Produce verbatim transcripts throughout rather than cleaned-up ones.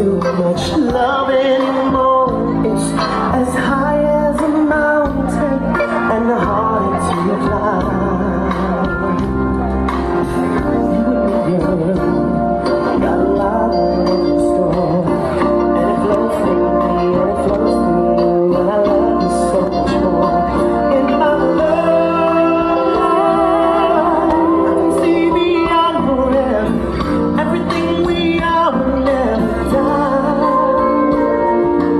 too much love anymore. It's as high as a mountain and harder to climb. You and me, girl, got a lot of storm, and it flows through me, and it flows through you, and I love you so much more. In my love, I can see beyond forever. Everything we are will never die.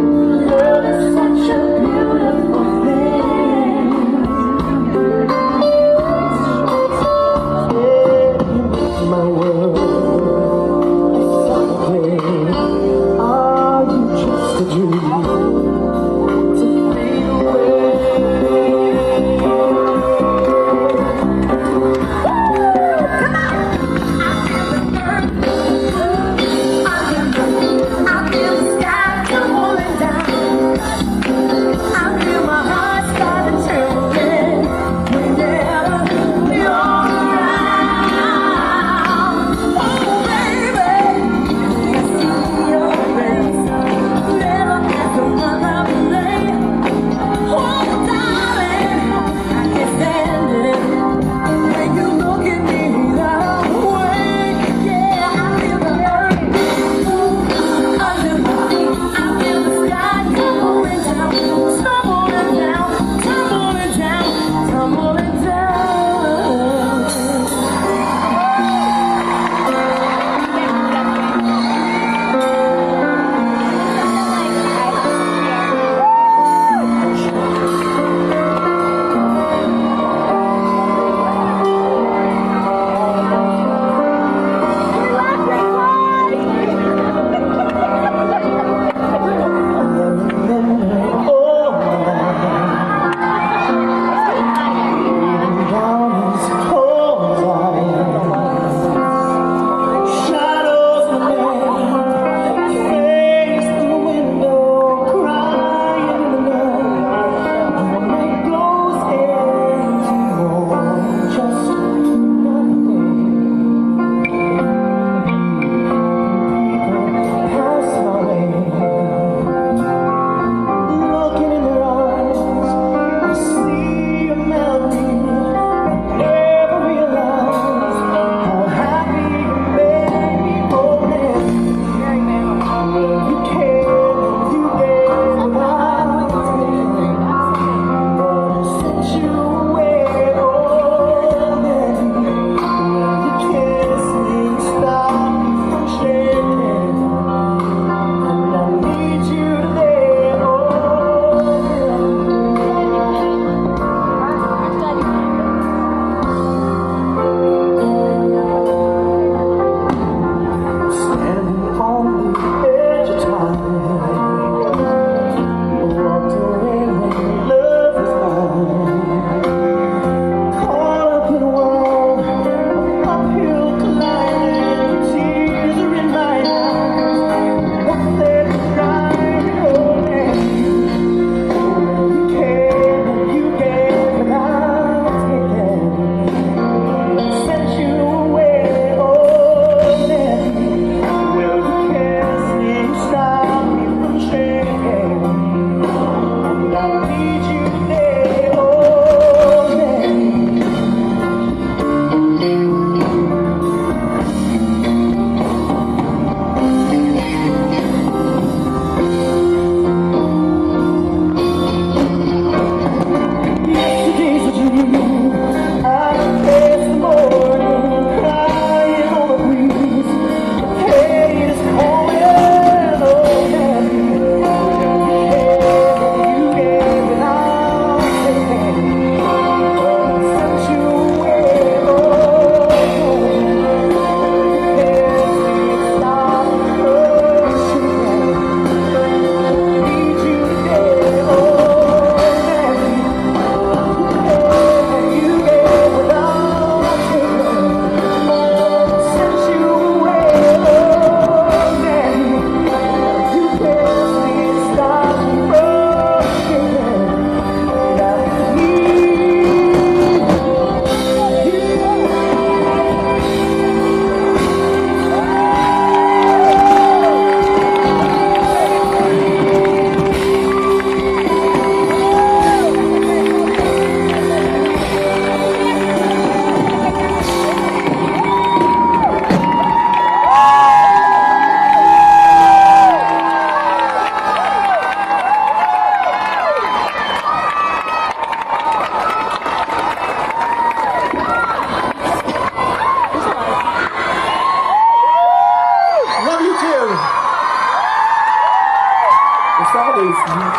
seventies.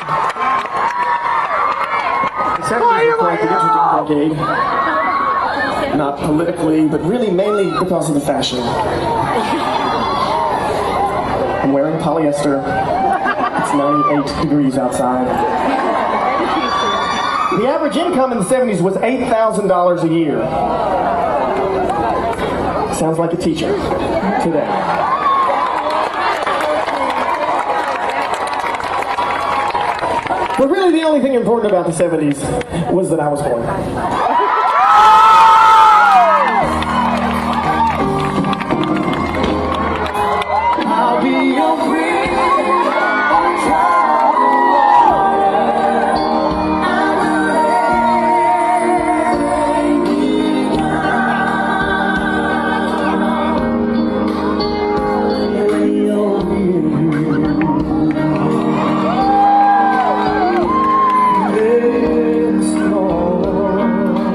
The seventies were quite the interesting decade. Not politically, but really mainly because of the fashion. I'm wearing polyester. It's ninety-eight degrees outside. The average income in the seventies was eight thousand dollars a year. Sounds like a teacher today. But really the only thing important about the seventies was that I was born. I'll be your friend, child of water.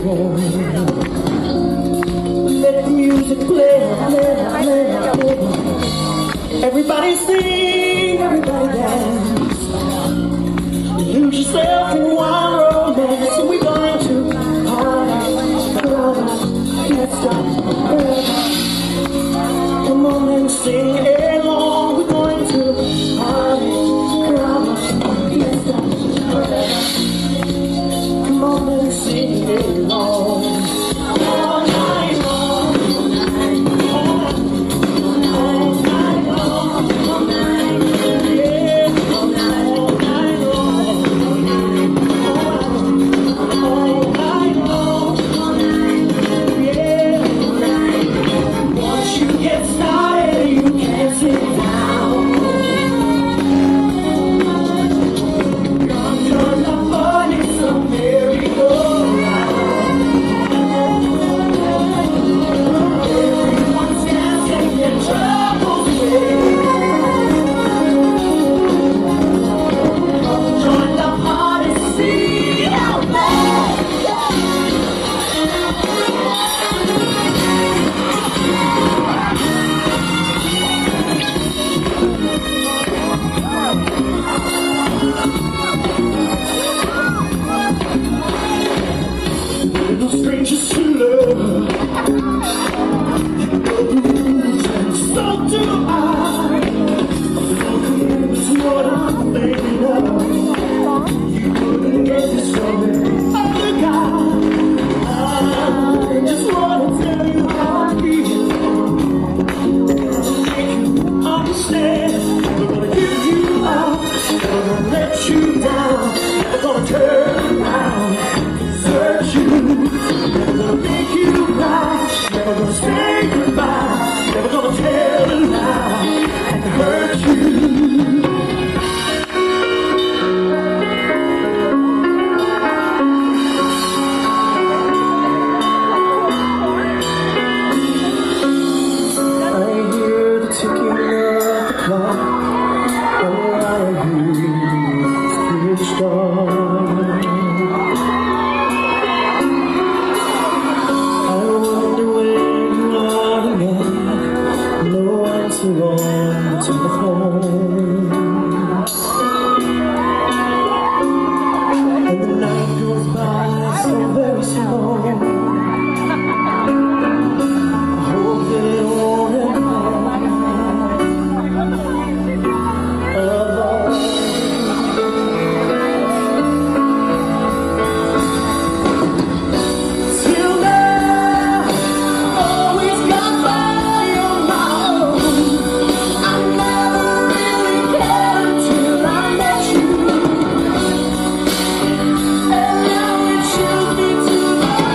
Let the music play, play, play, play. Everybody sing, everybody dance. Lose yourself in one romance, and we're going to party, party, let's stop. Come on and sing along. We're going to party, party, let's stop. Come on and sing along. All night long, all night long, all night long, all night long, yeah, all night, all night long, all night long, yeah. Once you get started, you can't sit down. Turn the fun, it's a merry-go-round. Everyone's dancing their troubles away. Join the party, sing out loud. Little strangers to love, so do I. It's what I'm thinking of. You couldn't get this from any other guy. I just wanna tell you how I feel. To make you understand, we're gonna give you up, we're gonna let you down, we're gonna turn around, desert you. Never gonna make you cry, never gonna say goodbye, never gonna tell a lie and hurt you. I hear the ticking of the clock, all I hear is pitch dark. I wonder where you are again. No one's around to the home. And the night goes by so very slow. I hope that it won't end alone. Till now, always got by on my own. I never really cared till I met you. And now it should be to my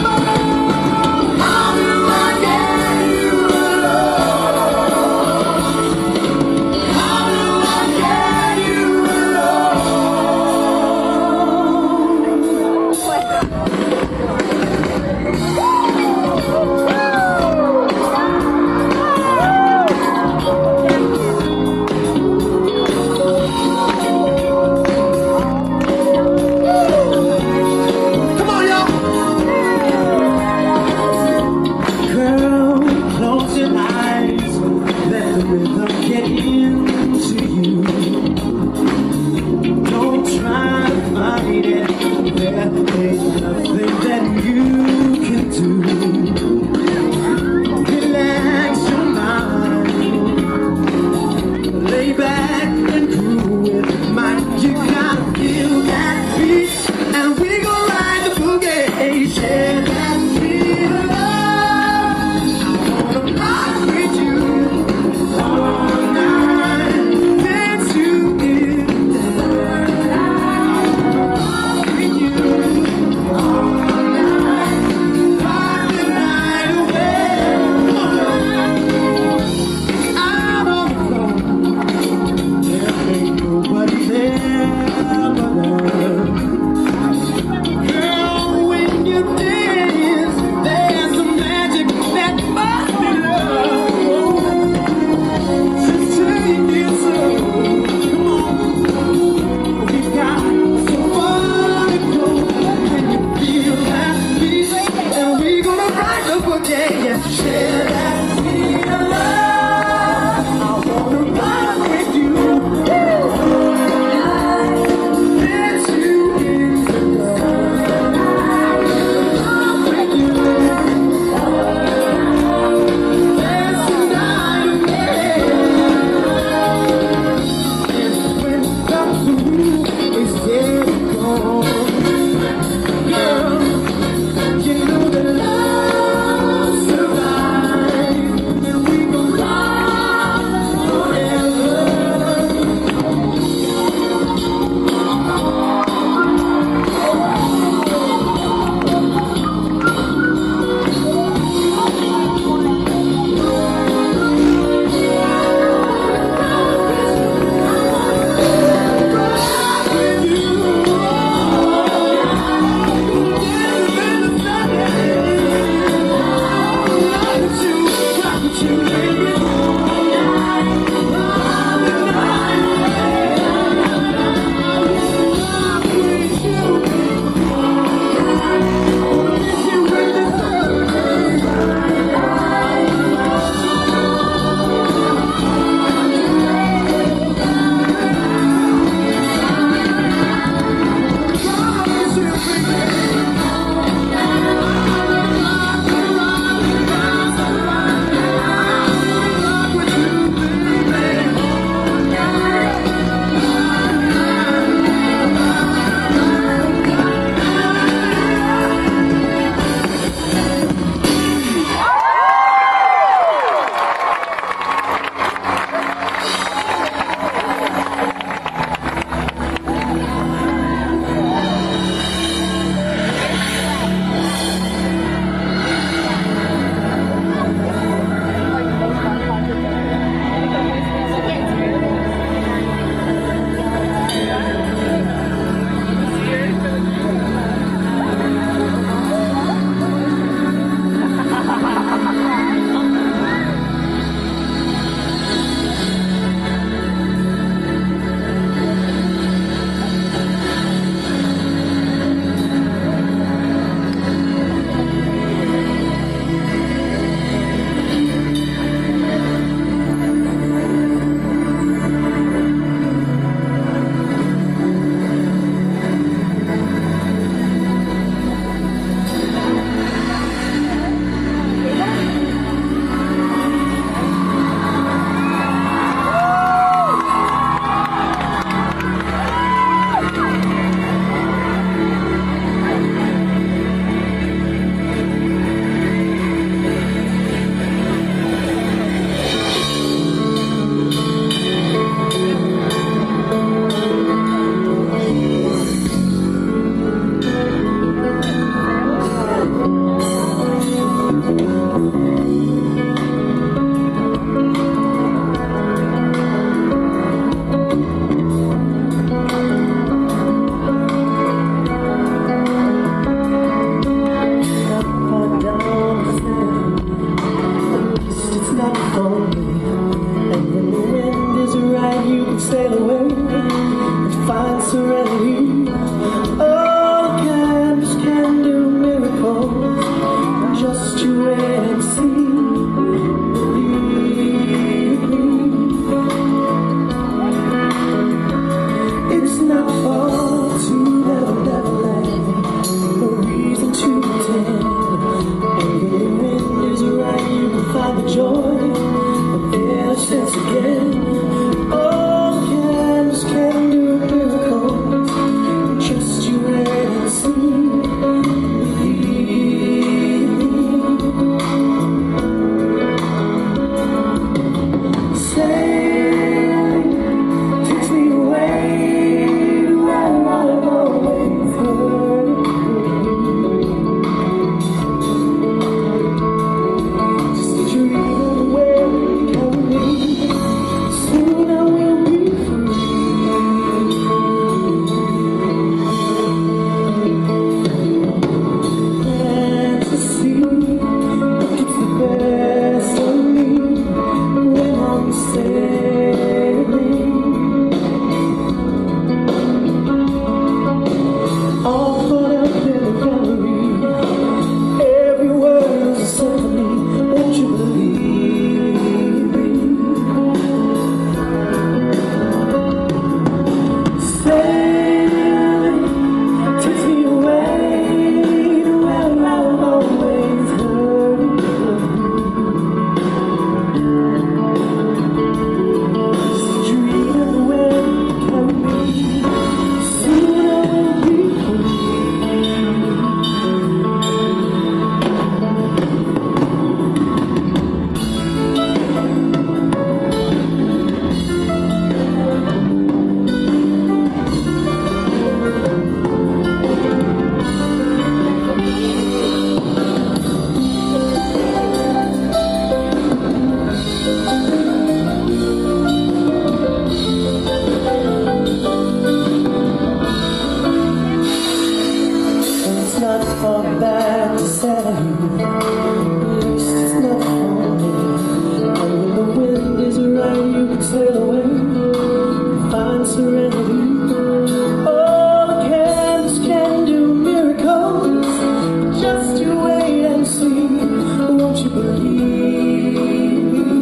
not far back to say. At least it's not for me. And when the wind is right, you can sail away and find serenity. Oh, the canvas can do miracles. Just you wait and see. Won't you believe?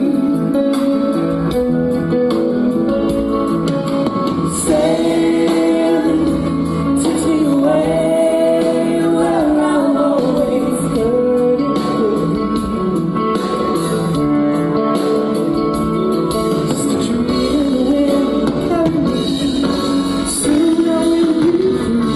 Sailing takes me away where I'll always heard it be. Just a tree in the wind carry me. Soon I will be free.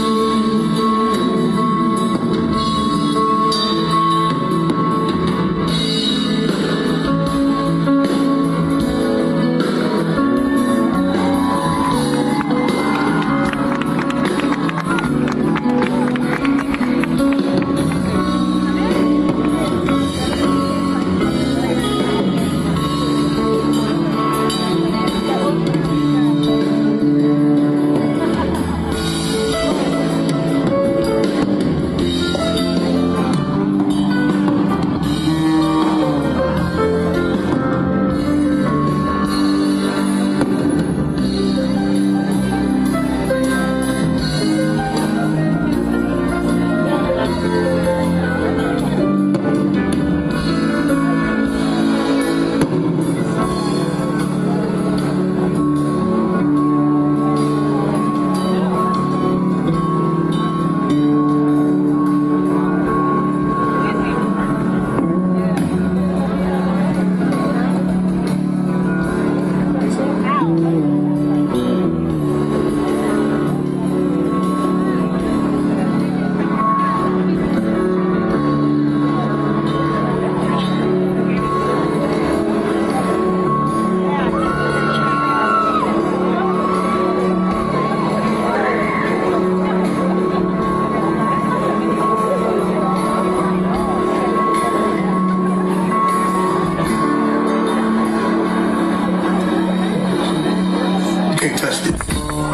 Can't touch this.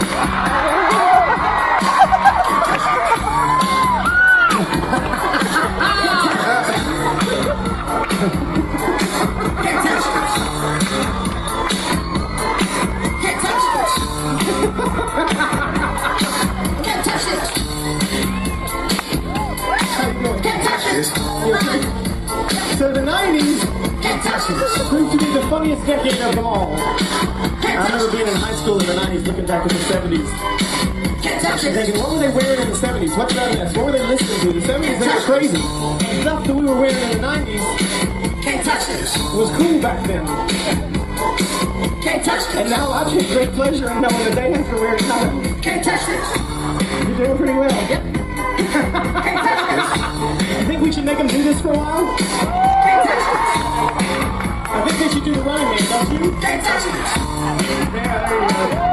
So the nineties proved to be the funniest decade of them all. I remember being in high school in the nineties, looking back at the seventies. And thinking, what were they wearing in the seventies? What about this? What were they listening to? The seventies, they were crazy. The stuff that we were wearing in the nineties Can't touch this. was cool back then. Can't touch this. And now I take great pleasure in knowing the day after wearing color. Can't touch this. You're doing pretty well. Can't touch this. I think we should make them do this for a while. Can't touch this. I think they should do the running man, don't you? Can't touch this. Yeah, there you go.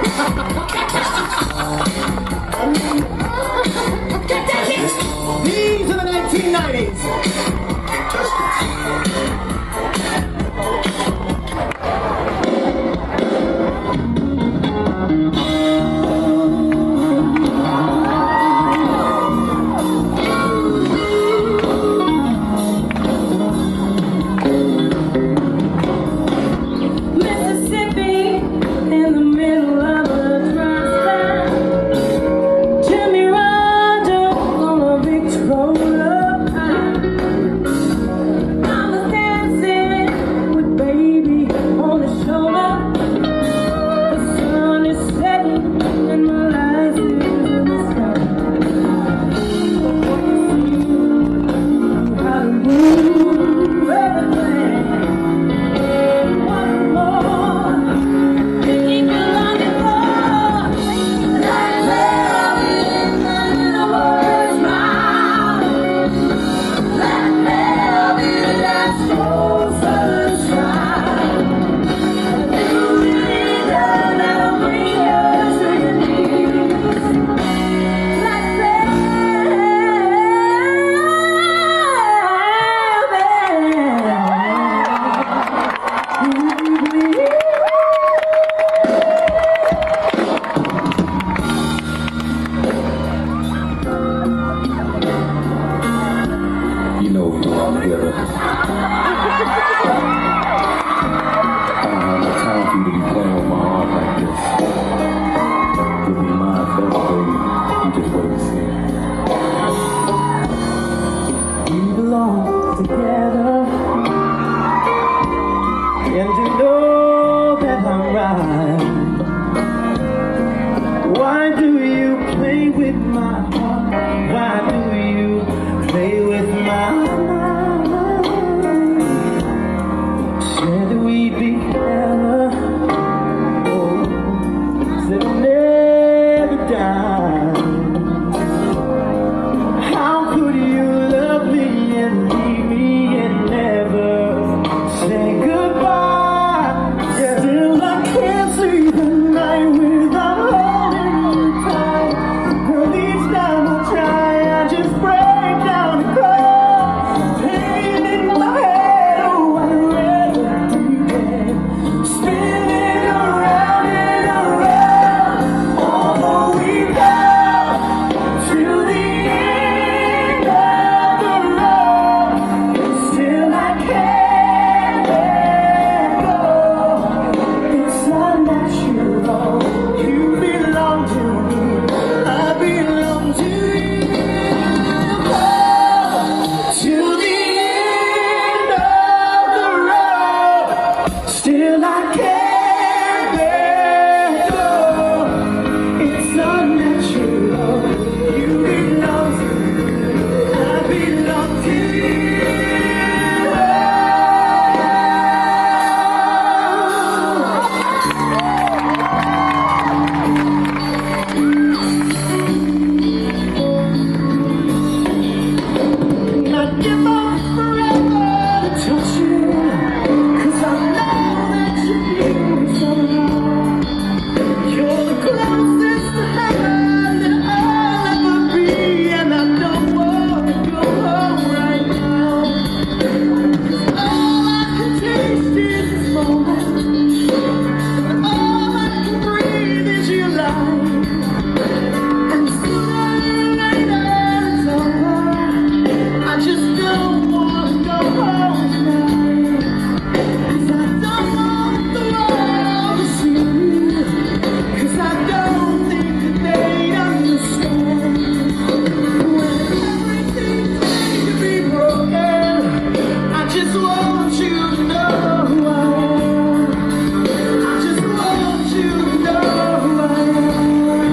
Can't touch this. These are the nineteen nineties. Can't touch this. Mississippi, in the middle of a dry spell. To me all together. I don't have no time for you to be playing with my heart like this. Give me mine first, baby. You just wait and see. We belong together, and you know that I'm right. Why do you play with my heart? Why do you play with my mind? Said we'd be together, oh, said I'll never die. How could you love me and leave me and never say goodbye? Still I can't sleep at night without holding you tight. Girl, each time I try, I just break down and cry. Pain in my head, oh, I'd rather be dead. Spinning around and around, all the way down to the end of the road. Still I can't let go. It's unnatural. You belong to me, I belong to you. Oh, to the end of the road. Still I can't let go. It's unnatural. You belong to me, I belong to you. Not give up forever to touch you, 'cause I know that you feel me somehow. You're the closest to heaven that I'll ever be, and I don't want to go home right now. All I can taste is this moment, all I can breathe is your light. And sooner or later it's over. I just don't want to go home tonight, 'cause I don't want the world to see you, 'cause I don't think that they'd understand. When everything's made to be broken, I just want you to know who I am. I just want you to know who I am.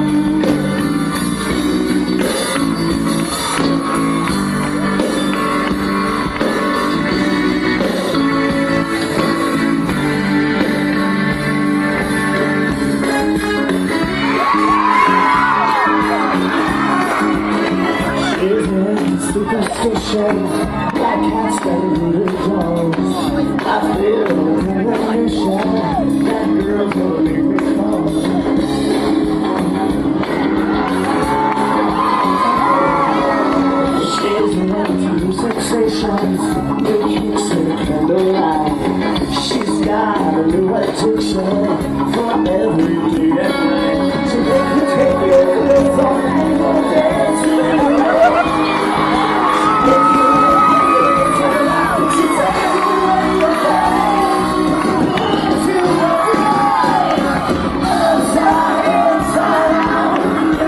Isn't superstition like cats that really close? I feel the premonition that girls will make me come. She's into sensations, the kicks and candlelight. She's got a new addiction for every day and night. So make you take your clothes off and go dance with me.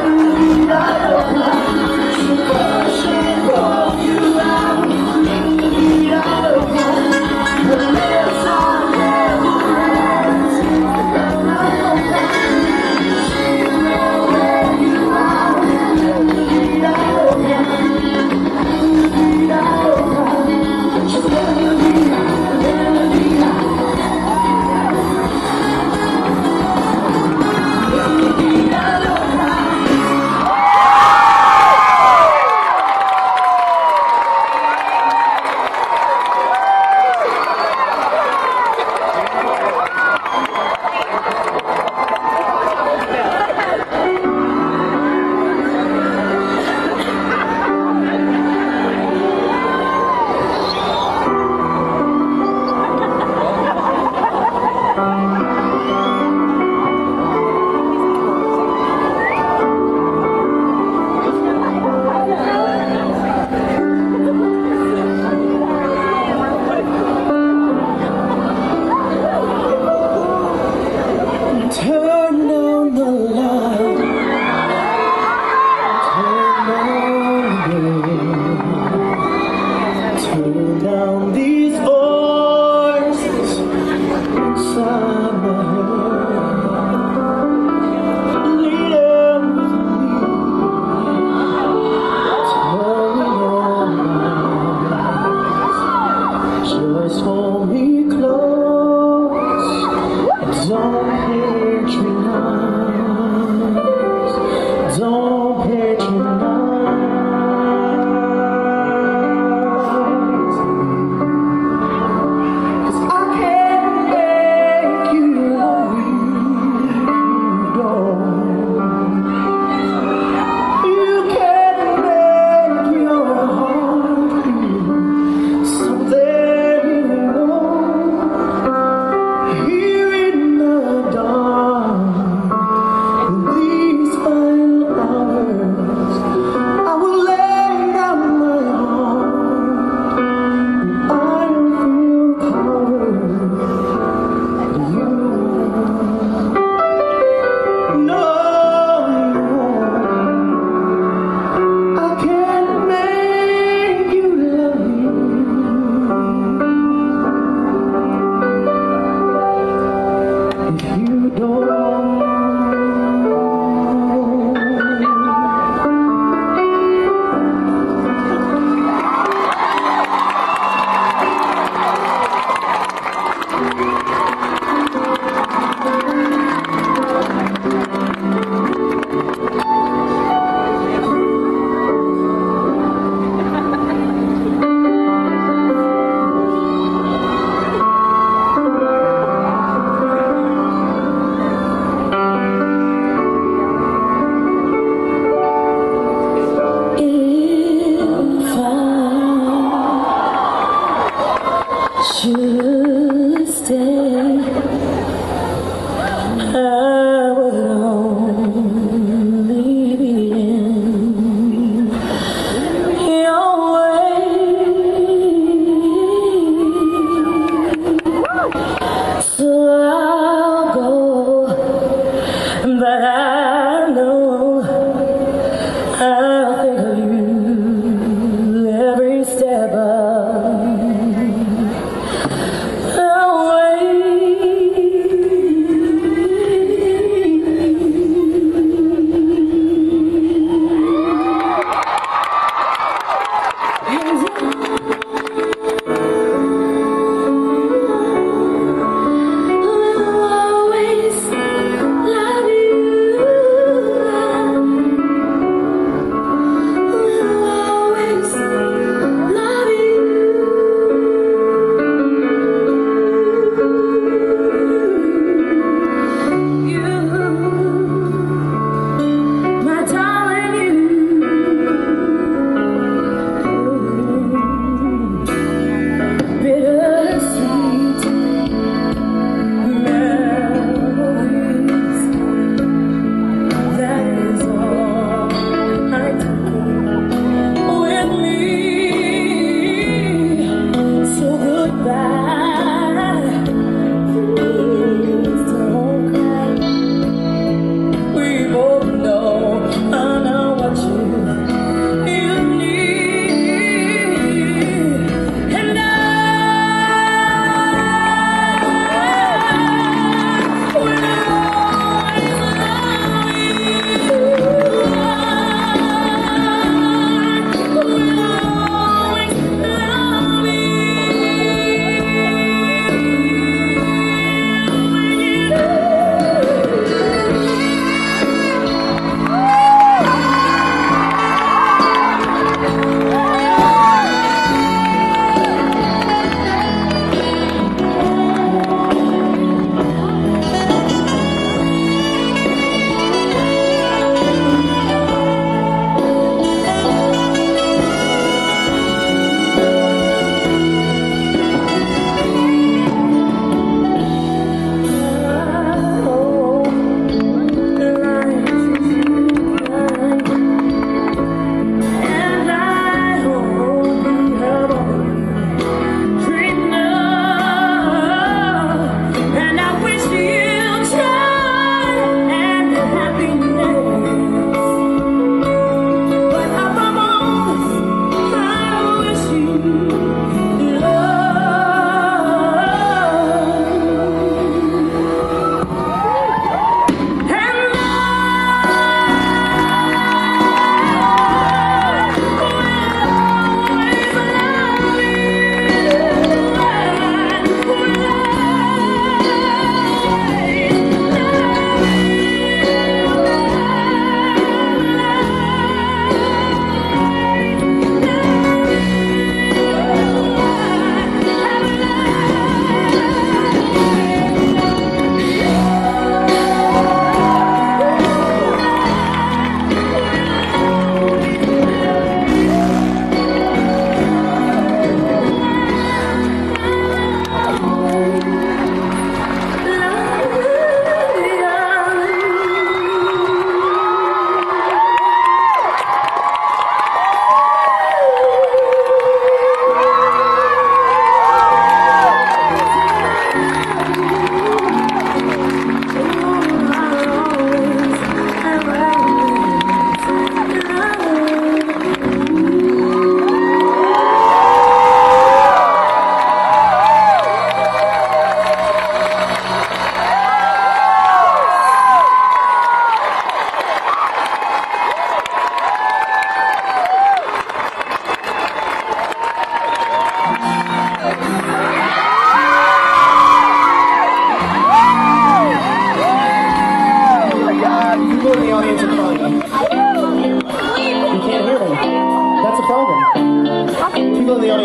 Inside out,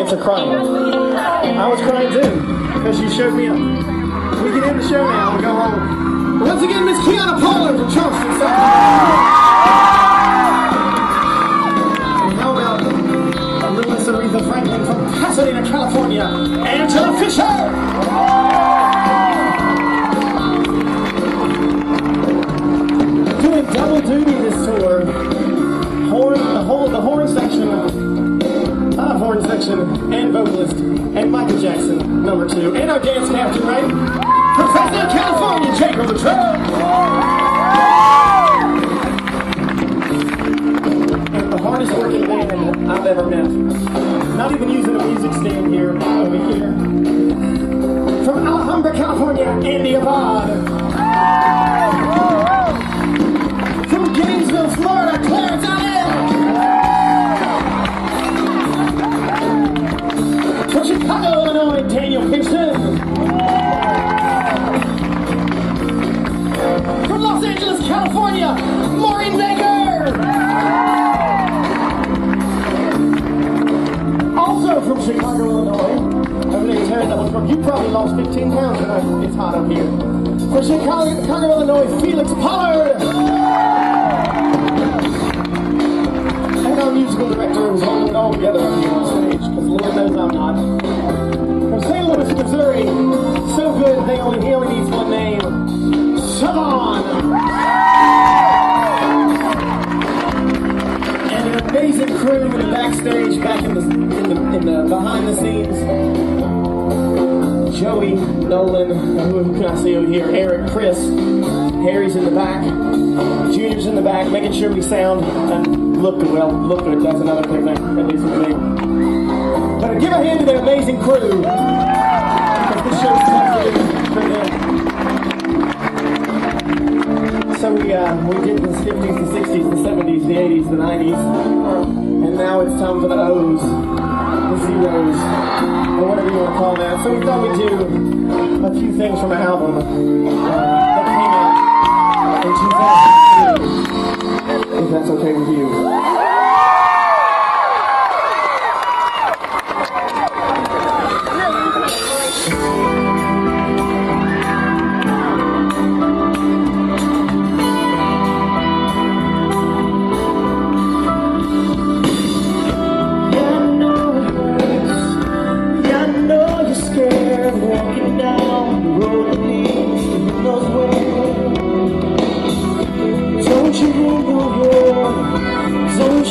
audience are crying. I was crying too, because she showed me up. We can end the show now and go home. But once again, Miss Kiana Pollard from Charleston, South Carolina. And how about little Miss Aretha Franklin from Pasadena, California, Angela Fisher! Doing double duty this tour. Horn, the whole, the horn section, top horn section, and vocalist, and Michael Jackson, number two, and our dance captain, right? Professor California, Jacob Latrell. And the hardest working band I've ever met. Not even using a music stand here, over here. From Alhambra, California, Andy Abad. From Gainesville, Florida, Clarence Allen. From Chicago, Illinois, Daniel Pearson. From Los Angeles, California, Maureen Baker. Also from Chicago, Illinois, over there, tearing that one from. You probably lost fifteen pounds tonight. It's hot up here. From Chicago, Chicago, Illinois, Felix Pollard. And our musical director who's holding it all together up here on stage, because Lord knows I'm not. From Saint Louis, Missouri, so good they only, he only needs one name. Siobhan! And an amazing crew in the backstage, back in the, in the, in the behind the scenes. Joey, Nolan, who, who can I see over here? Eric, Chris, Harry's in the back, Junior's in the back, making sure we sound and look good. Well, look good, that's another thing, at least for me. But give a hand to their amazing crew, because this show's tough for them. So we, uh, we did the fifties, the sixties, the seventies, the eighties, the nineties, and now it's time for the O's, the zeros, or whatever you want to call that. So we thought we'd do a few things from an album uh, that came out in two thousand two, if that's okay with you. Walking down the road that leads to who knows where. Don't you ring the roar, don't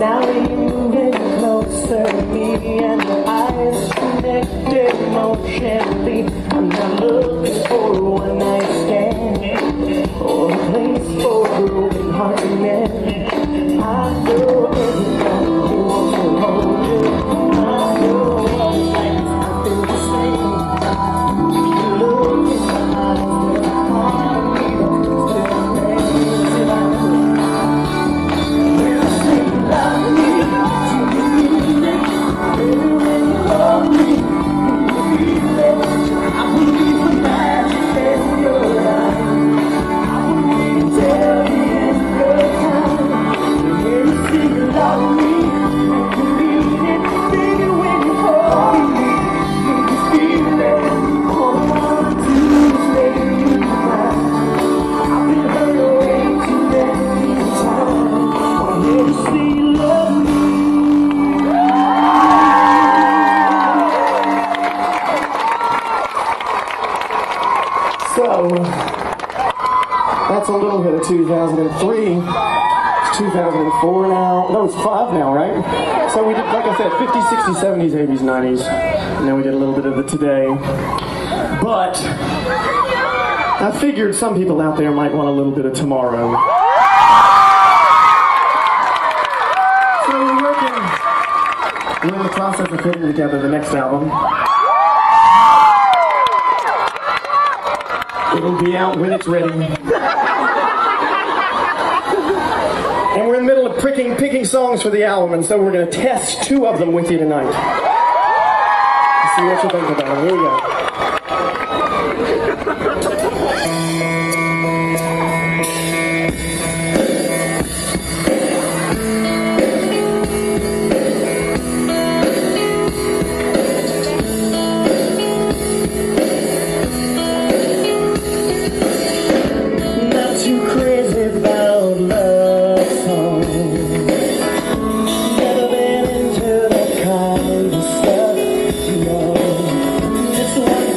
Now you get closer to me and your eyes connected emotionally. I'm not looking for a one night stand or a place for a broken heart to mend. I know everything you want to hold you. I know what it's like. I feel the same. You look in my eyes, and I want to be still crazy like you. When I say you love me, do you mean it? Baby, when you love me, do you feel it? I believe the magic in your eyes. I believe tell me it's good time. When you say you love me, do you mean it? Baby, when you hold me, do you feel it? All I wanna do is make you mine. I've been hurt way too many times. I hear you say you love me. So, that's a little bit of two thousand three. It's two thousand four now. No, it's five now, right? So we did, like I said, fifties, sixties, seventies, eighties, nineties. And then we did a little bit of the today. But I figured some people out there might want a little bit of tomorrow. So we're working. We're in the process of putting together the next album. It'll be out when it's ready. And we're in the middle of picking, picking songs for the album, and so we're going to test two of them with you tonight. Let's see what you think about them. Here we go. Just one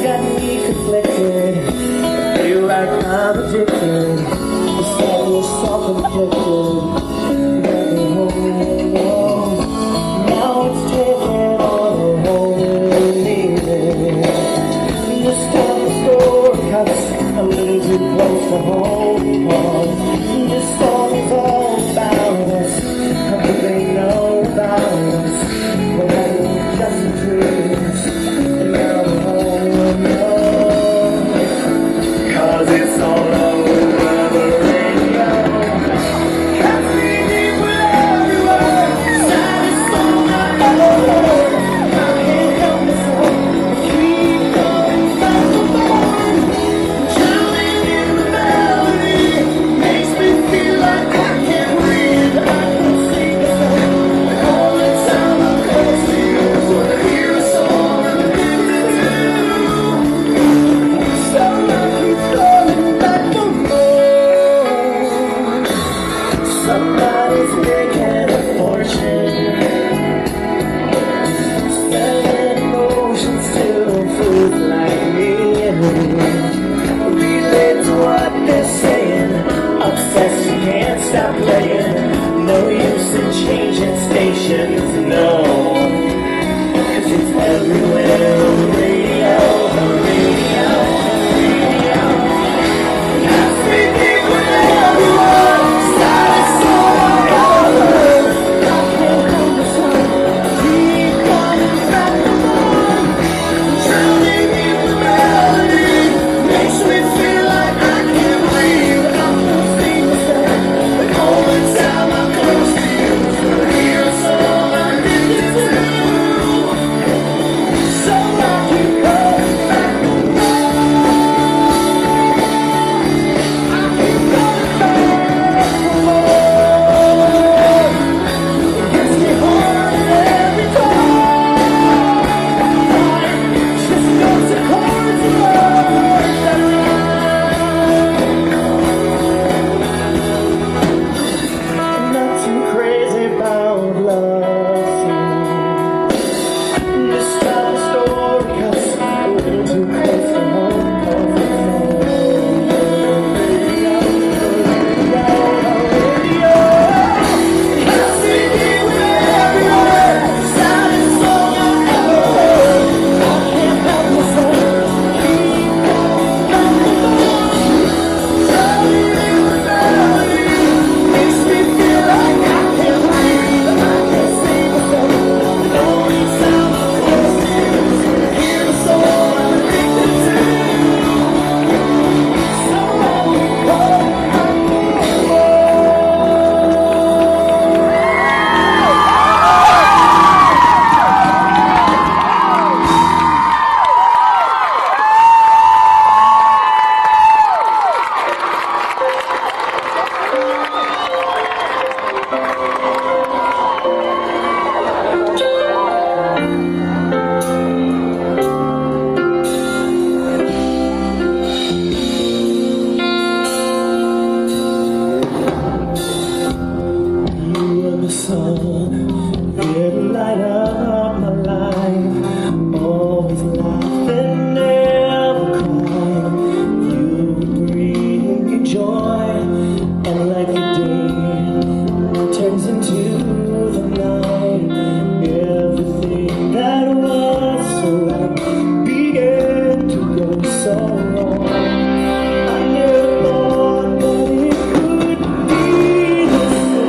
hands into the night. Everything that was so right began to go so wrong. I never thought that it could be this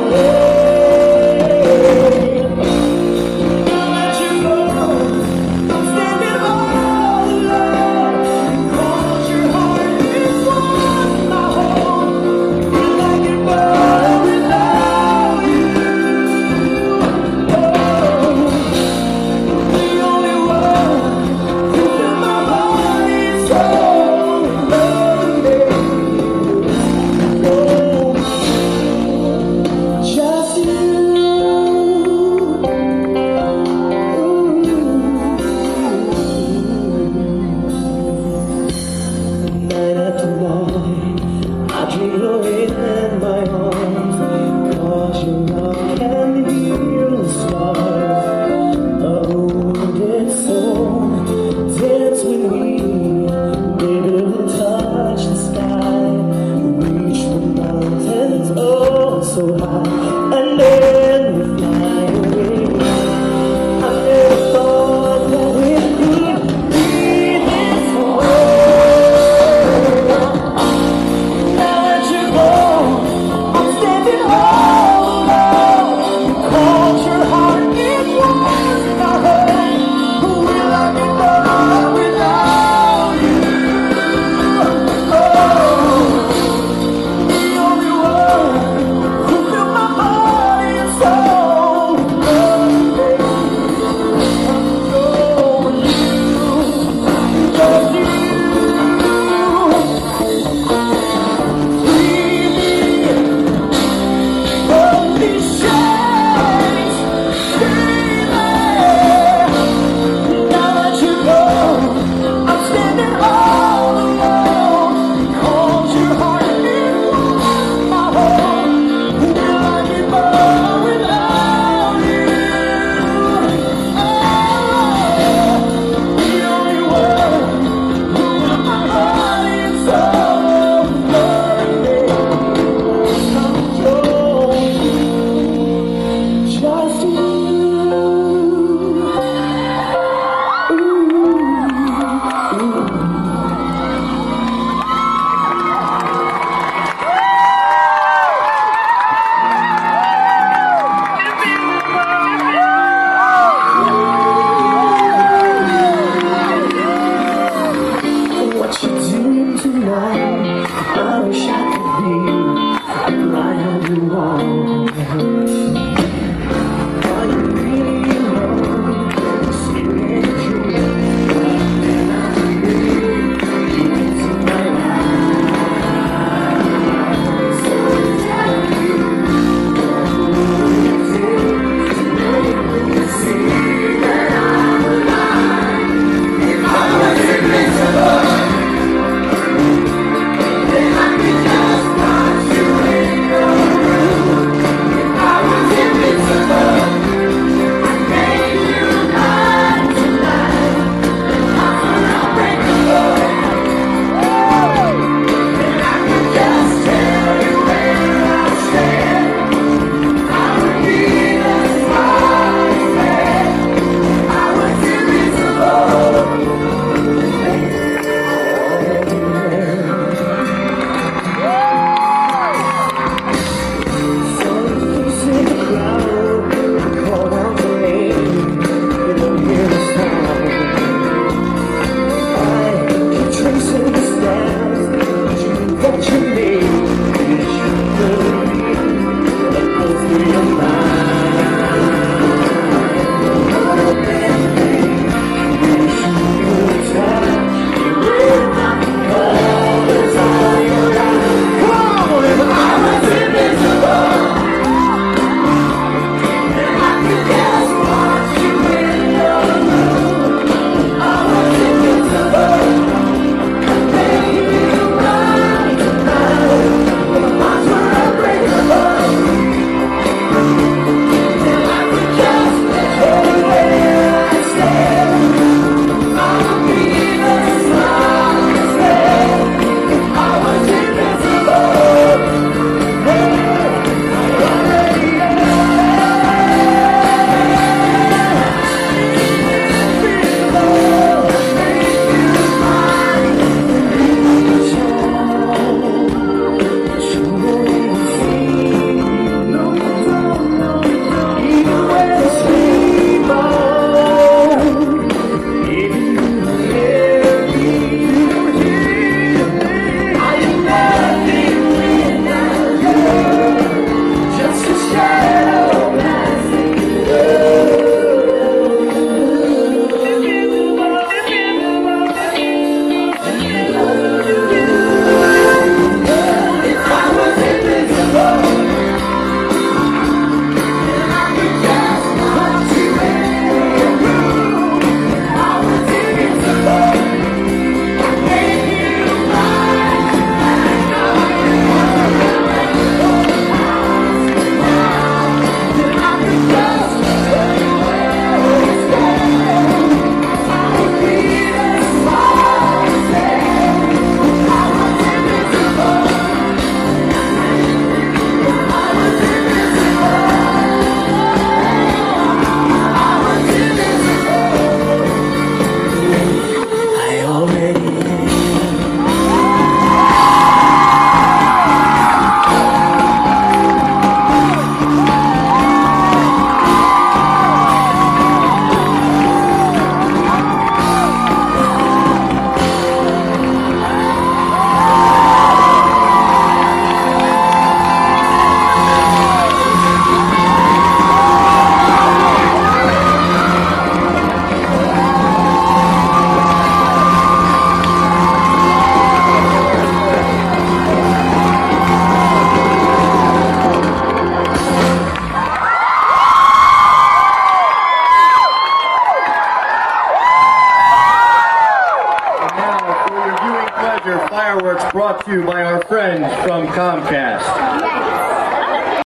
way. Now that you go, I'm standing all alone. Cause your heart is one my home. Feel like it burns without you. fireworks brought to you by our friends from Comcast.